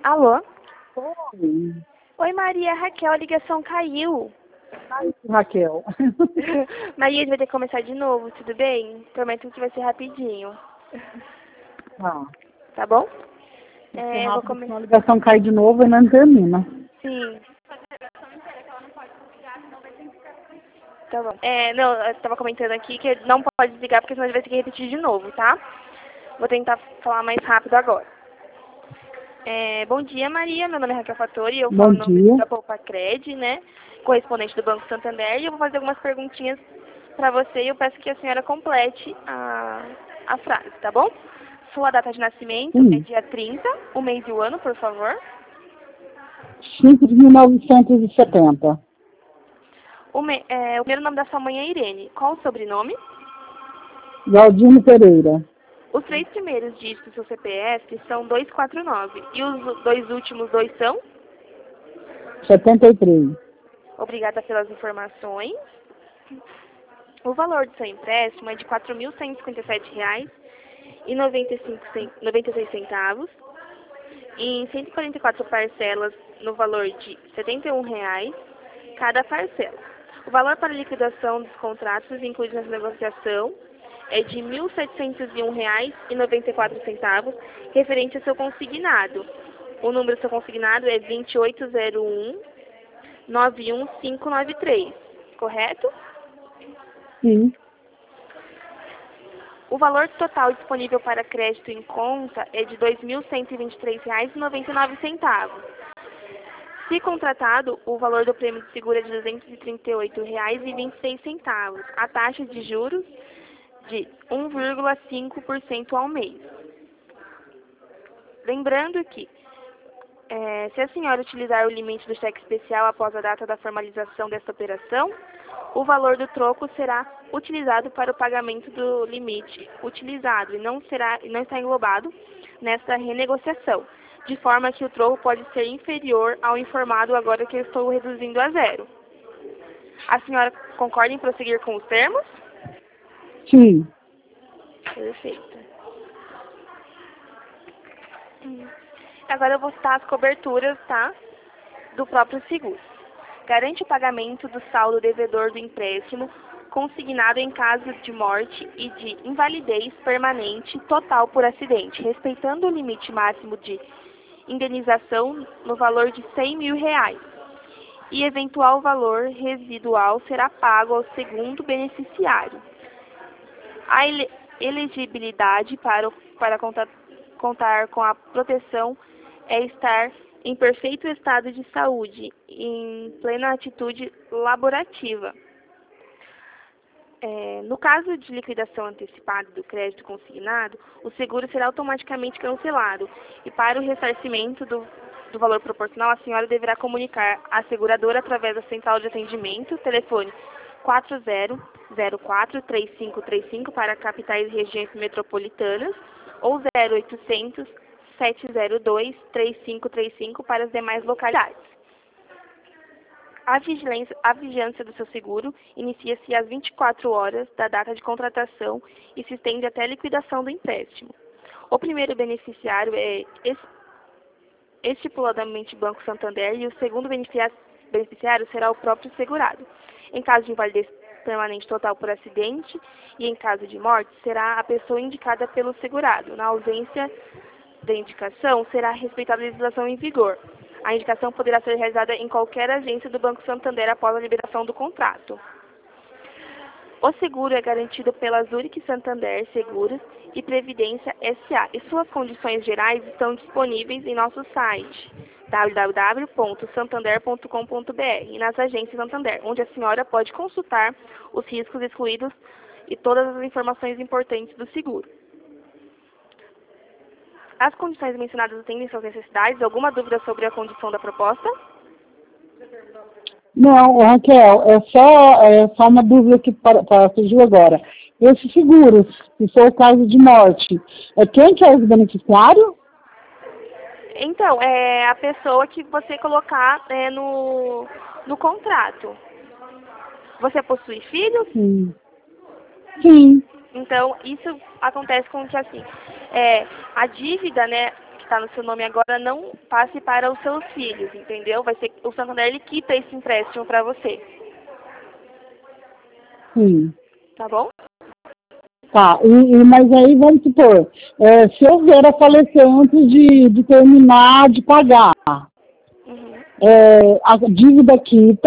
Alô? Oi. Oi, Maria. Raquel, a ligação caiu. Ai, Raquel. Maria, a gente vai ter que começar de novo, tudo bem? Prometo que vai ser rapidinho. Ah, Tá bom? vai ser Vou rápido, senão começar. a ligação cai de novo e não termina. Sim. Tá bom. Não, eu tava comentando aqui que não pode desligar porque senão a gente vai ter que repetir de novo, tá? Vou tentar falar mais rápido agora. Bom dia, Maria. Meu nome é Raquel Fattori. Eu falo Bom em nome dia. da Poupacred, né? Correspondente do Banco Santander. E eu vou fazer algumas perguntinhas para você e eu peço que a senhora complete a frase, tá bom? Sua data de nascimento é Sim. dia 30, o mês e o ano, por favor. 5 de 1970. O primeiro nome da sua mãe é Irene. Qual o sobrenome? Galdino Pereira. Os 3 primeiros dígitos do seu CPF são 249. E os 2 últimos dois são? 73. Obrigada pelas informações. O valor do seu empréstimo é de R$ 4.157,96 em 144 parcelas no valor de R$ 71,00 cada parcela. O valor para liquidação dos contratos incluídos nessa negociação é de R$ 1.701,94, referente ao seu consignado. O número do seu consignado é 280191593, correto? Sim. O valor total disponível para crédito em conta é de R$ 2.123,99. Se contratado, o valor do prêmio de seguro é de R$ 238,26. A taxa de juros de 1,5% ao mês. Lembrando que, se a senhora utilizar o limite do cheque especial após a data da formalização desta operação, o valor do troco será utilizado para o pagamento do limite utilizado e não está englobado nesta renegociação, de forma que o troco pode ser inferior ao informado agora que eu estou reduzindo a zero. A senhora concorda em prosseguir com os termos? Sim. Perfeito. Agora eu vou citar as coberturas, tá? Do próprio seguro. Garante o pagamento do saldo devedor do empréstimo consignado em caso de morte e de invalidez permanente total por acidente, respeitando o limite máximo de indenização no valor de R$ 100.000. E eventual valor residual será pago ao segundo beneficiário. A elegibilidade para contar com a proteção é estar em perfeito estado de saúde e em plena atitude laborativa. No caso de liquidação antecipada do crédito consignado, o seguro será automaticamente cancelado e para o ressarcimento do valor proporcional, a senhora deverá comunicar à seguradora através da central de atendimento, telefone 4004-3535 para capitais e regiões metropolitanas ou 0800 702-3535 para as demais localidades. A vigilância do seu seguro inicia-se às 24 horas da data de contratação e se estende até a liquidação do empréstimo. O primeiro beneficiário é estipuladamente Banco Santander e o segundo beneficiário será o próprio segurado. Em caso de invalidez permanente total por acidente e em caso de morte, será a pessoa indicada pelo segurado. Na ausência da indicação, será respeitada a legislação em vigor. A indicação poderá ser realizada em qualquer agência do Banco Santander após a liberação do contrato. O seguro é garantido pela Zurich Santander Seguros e Previdência S.A. e suas condições gerais estão disponíveis em nosso site www.santander.com.br e nas agências Santander, onde a senhora pode consultar os riscos excluídos e todas as informações importantes do seguro. As condições mencionadas atendem suas necessidades? Alguma dúvida sobre a condição da proposta? Não, Raquel, é só uma dúvida que surgiu agora. Esses seguros, se for o caso de morte, quem que é o beneficiário? Então, é a pessoa que você colocar no contrato. Você possui filhos? Sim. Sim. Então, isso acontece com que, assim, a dívida, né, está no seu nome agora não passe para os seus filhos, entendeu? Vai ser o Santander, ele quita esse empréstimo para você. Sim. Tá bom? Tá, mas aí vamos supor, se eu vier a falecer antes de terminar de pagar, Uhum. a dívida quita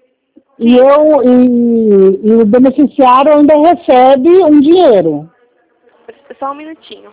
e o beneficiário ainda recebe um dinheiro. Só um minutinho.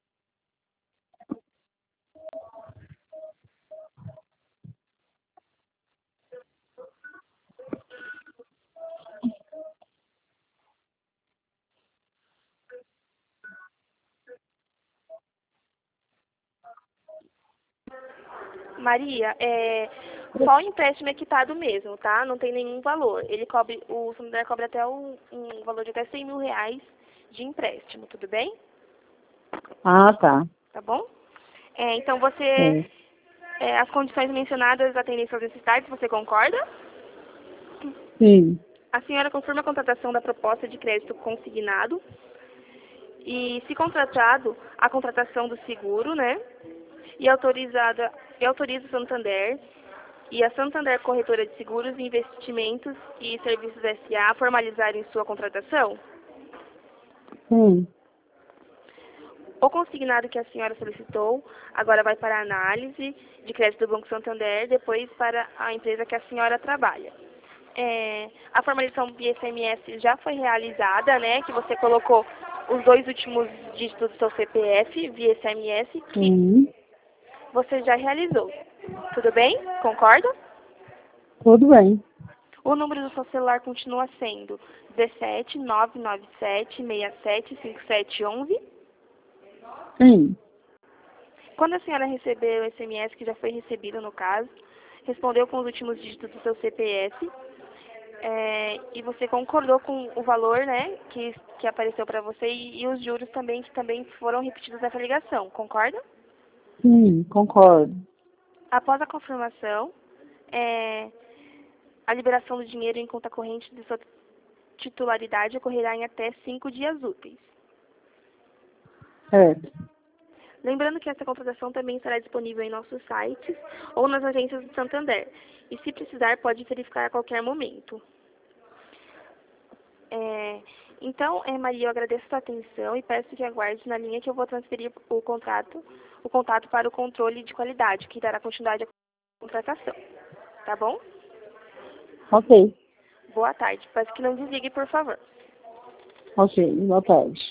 Maria, só o empréstimo é quitado mesmo, tá? Não tem nenhum valor. O Santander cobra até um valor de até 100 mil reais de empréstimo, tudo bem? Ah, tá. Tá bom? Então você, as condições mencionadas atendem suas necessidades, você concorda? Sim. A senhora confirma a contratação da proposta de crédito consignado e, se contratado, a contratação do seguro, né? E autoriza o Santander e a Santander Corretora de Seguros, Investimentos e Serviços S.A. formalizarem sua contratação? Sim. O consignado que a senhora solicitou agora vai para a análise de crédito do Banco Santander, depois para a empresa que a senhora trabalha. A formalização via SMS já foi realizada, né? Que você colocou os 2 últimos dígitos do seu CPF via SMS, que você já realizou. Tudo bem? Concorda? Tudo bem. O número do seu celular continua sendo 17 997 67 5711. Sim. Quando a senhora recebeu o SMS, que já foi recebido no caso, respondeu com os últimos dígitos do seu CPF, e você concordou com o valor, né, que apareceu para você e os juros também, que também foram repetidos nessa ligação, concorda? Sim, concordo. Após a confirmação, a liberação do dinheiro em conta corrente de sua titularidade ocorrerá em até 5 dias úteis. Certo. Lembrando que essa contratação também estará disponível em nossos sites ou nas agências do Santander. E, se precisar, pode verificar a qualquer momento. Então, Maria, eu agradeço a sua atenção e peço que aguarde na linha que eu vou transferir o contato para o controle de qualidade, que dará continuidade à contratação. Tá bom? Ok. Boa tarde. Peço que não desligue, por favor. Ok, boa tarde.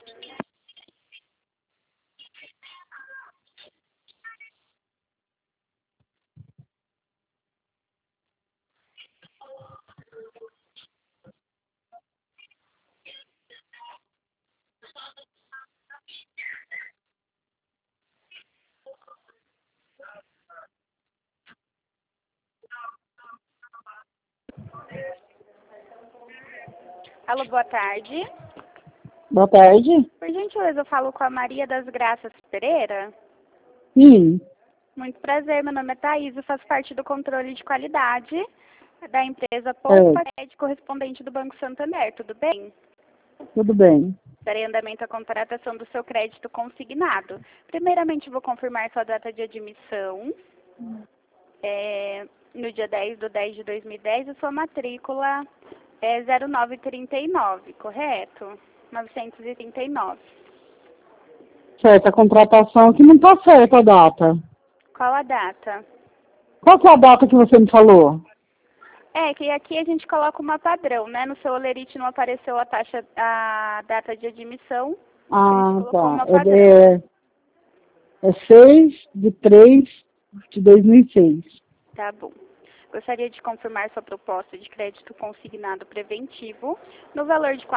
Alô, boa tarde. Boa tarde. Por gentileza, eu falo com a Maria das Graças Pereira. Sim. Muito prazer, meu nome é Thaís, eu faço parte do controle de qualidade da empresa Poupa Crédito, correspondente do Banco Santander, tudo bem? Tudo bem. Darei andamento à contratação do seu crédito consignado. Primeiramente, vou confirmar sua data de admissão, no dia 10 de 2010, e sua matrícula é 0939, correto? 939. Certo, a contratação que não está certa a data. Qual a data? Qual que é a data que você me falou? Que aqui a gente coloca uma padrão, né? No seu olerite não apareceu a data de admissão. Ah, A gente colocou tá. uma padrão. É 6/3/2006. Tá bom. Gostaria de confirmar sua proposta de crédito consignado preventivo no valor de R$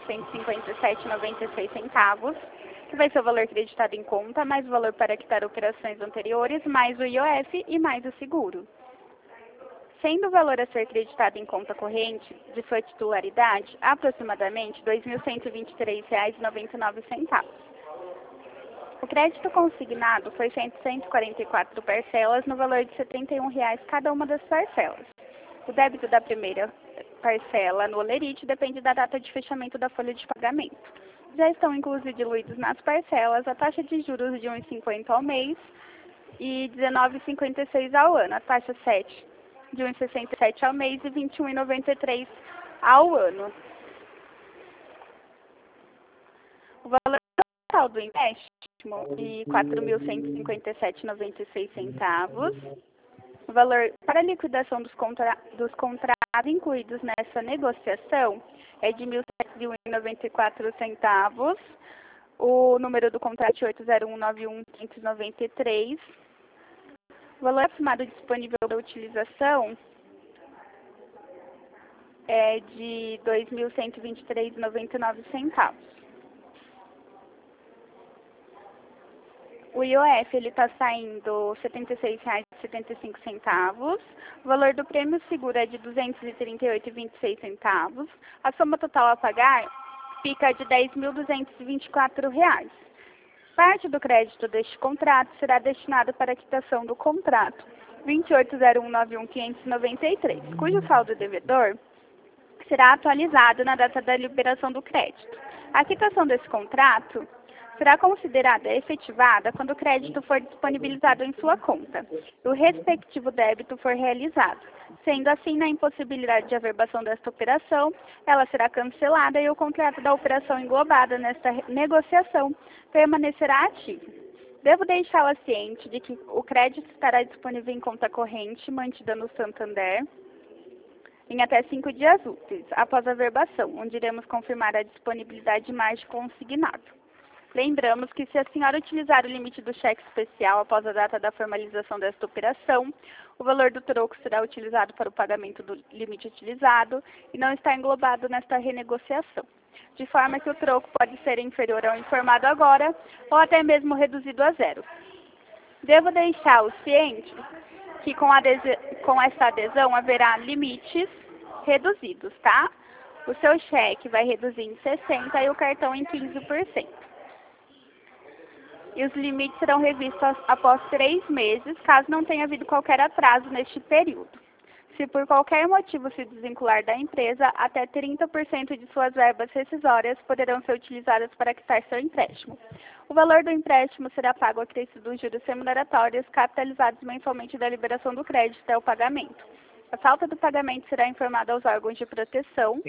4.157,96, que vai ser o valor creditado em conta, mais o valor para quitar operações anteriores, mais o IOF e mais o seguro. Sendo o valor a ser creditado em conta corrente de sua titularidade aproximadamente R$ 2.123,99. O crédito consignado foi feito em 144 parcelas no valor de R$ 71 cada uma das parcelas. O débito da primeira parcela no olerite depende da data de fechamento da folha de pagamento. já estão inclusive diluídos nas parcelas a taxa de juros de 1,50 ao mês e 19,56 ao ano, a taxa 7 de 1,67 ao mês e 21,93 ao ano. O valor total do empréstimo de R$ 4.157,96. O valor para liquidação dos contratos incluídos nessa negociação é de R$ 1.794. O número do contrato é 80191.593. O valor aproximado disponível para utilização é de R$ 2.123,99. O IOF está saindo R$ 76,75. O valor do prêmio seguro é de R$ 238,26. A soma total a pagar fica de R$ 10.224. Parte do crédito deste contrato será destinado para a quitação do contrato 280191.593, cujo saldo devedor será atualizado na data da liberação do crédito. A quitação desse contrato será considerada efetivada quando o crédito for disponibilizado em sua conta e o respectivo débito for realizado. Sendo assim, na impossibilidade de averbação desta operação, ela será cancelada e o contrato da operação englobada nesta negociação permanecerá ativo. Devo deixá-la ciente de que o crédito estará disponível em conta corrente mantida no Santander em até 5 dias úteis após a averbação, onde iremos confirmar a disponibilidade de margem consignado. Lembramos que se a senhora utilizar o limite do cheque especial após a data da formalização desta operação, o valor do troco será utilizado para o pagamento do limite utilizado e não está englobado nesta renegociação, de forma que o troco pode ser inferior ao informado agora ou até mesmo reduzido a zero. Devo deixá-lo ciente que com esta adesão haverá limites reduzidos, tá? O seu cheque vai reduzir em 60% e o cartão em 15%. E os limites serão revistos após 3 meses, caso não tenha havido qualquer atraso neste período. Se por qualquer motivo se desvincular da empresa, até 30% de suas verbas rescisórias poderão ser utilizadas para quitar seu empréstimo. O valor do empréstimo será pago a crescimento dos juros remuneratórios capitalizados mensalmente da liberação do crédito até o pagamento. A falta do pagamento será informada aos órgãos de proteção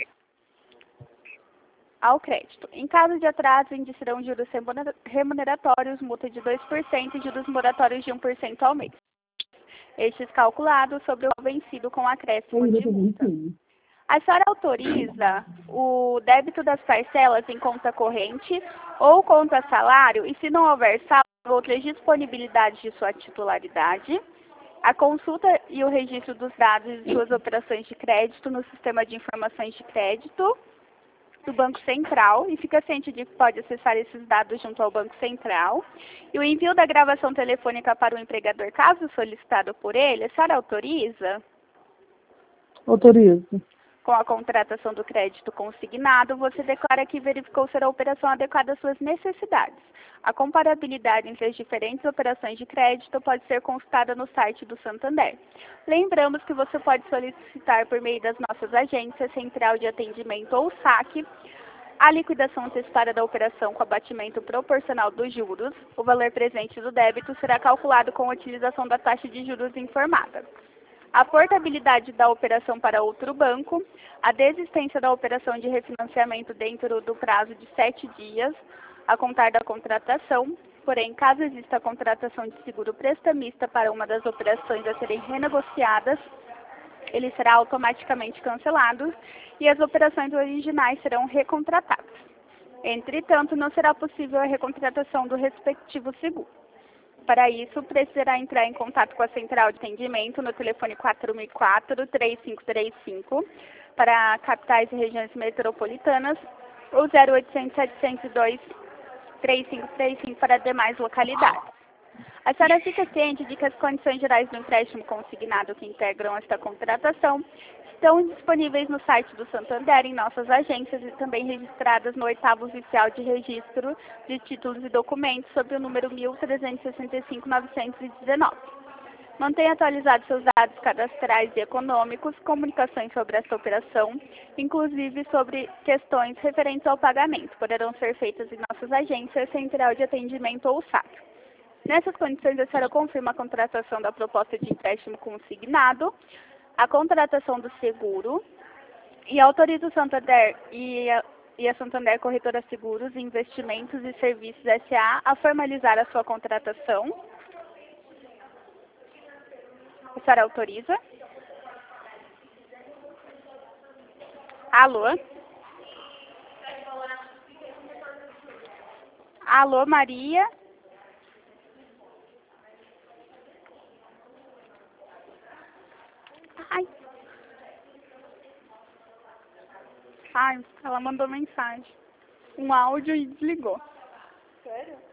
ao crédito. Em caso de atraso, iniciarão juros remuneratórios, multa de 2% e juros moratórios de 1% ao mês. Estes calculados sobre o vencido com acréscimo de multa. A senhora autoriza o débito das parcelas em conta corrente ou conta salário e, se não houver saldo, outras disponibilidades de sua titularidade, a consulta e o registro dos dados de suas operações de crédito no sistema de informações de crédito do Banco Central, e fica ciente de que pode acessar esses dados junto ao Banco Central, e o envio da gravação telefônica para o empregador, caso solicitado por ele, a senhora autoriza? Autorizo. Com a contratação do crédito consignado, você declara que verificou ser a operação adequada às suas necessidades. A comparabilidade entre as diferentes operações de crédito pode ser consultada no site do Santander. Lembramos que você pode solicitar por meio das nossas agências, central de atendimento ou saque, a liquidação antecipada da operação com abatimento proporcional dos juros. O valor presente do débito será calculado com a utilização da taxa de juros informada. A portabilidade da operação para outro banco, a desistência da operação de refinanciamento dentro do prazo de 7 dias, a contar da contratação. Porém, caso exista a contratação de seguro prestamista para uma das operações a serem renegociadas, ele será automaticamente cancelado e as operações originais serão recontratadas. Entretanto, não será possível a recontratação do respectivo seguro. Para isso, precisará entrar em contato com a central de atendimento no telefone 4004-3535 para capitais e regiões metropolitanas ou 0800 702 3535 para demais localidades. A senhora fica ciente de que as condições gerais do empréstimo consignado que integram esta contratação estão disponíveis no site do Santander, em nossas agências e também registradas no 8º Oficial de Registro de Títulos e Documentos, sob o número 1365-919. Mantenha atualizados seus dados cadastrais e econômicos, comunicações sobre esta operação, inclusive sobre questões referentes ao pagamento, poderão ser feitas em nossas agências, central de atendimento ou SAC. Nessas condições, a senhora confirma a contratação da proposta de empréstimo consignado, a contratação do seguro e autoriza o Santander e a Santander Corretora Seguros, Investimentos e Serviços S.A. a formalizar a sua contratação. A senhora autoriza? Alô? Alô, Maria? Ai, ela mandou mensagem. Um áudio e desligou. Sério?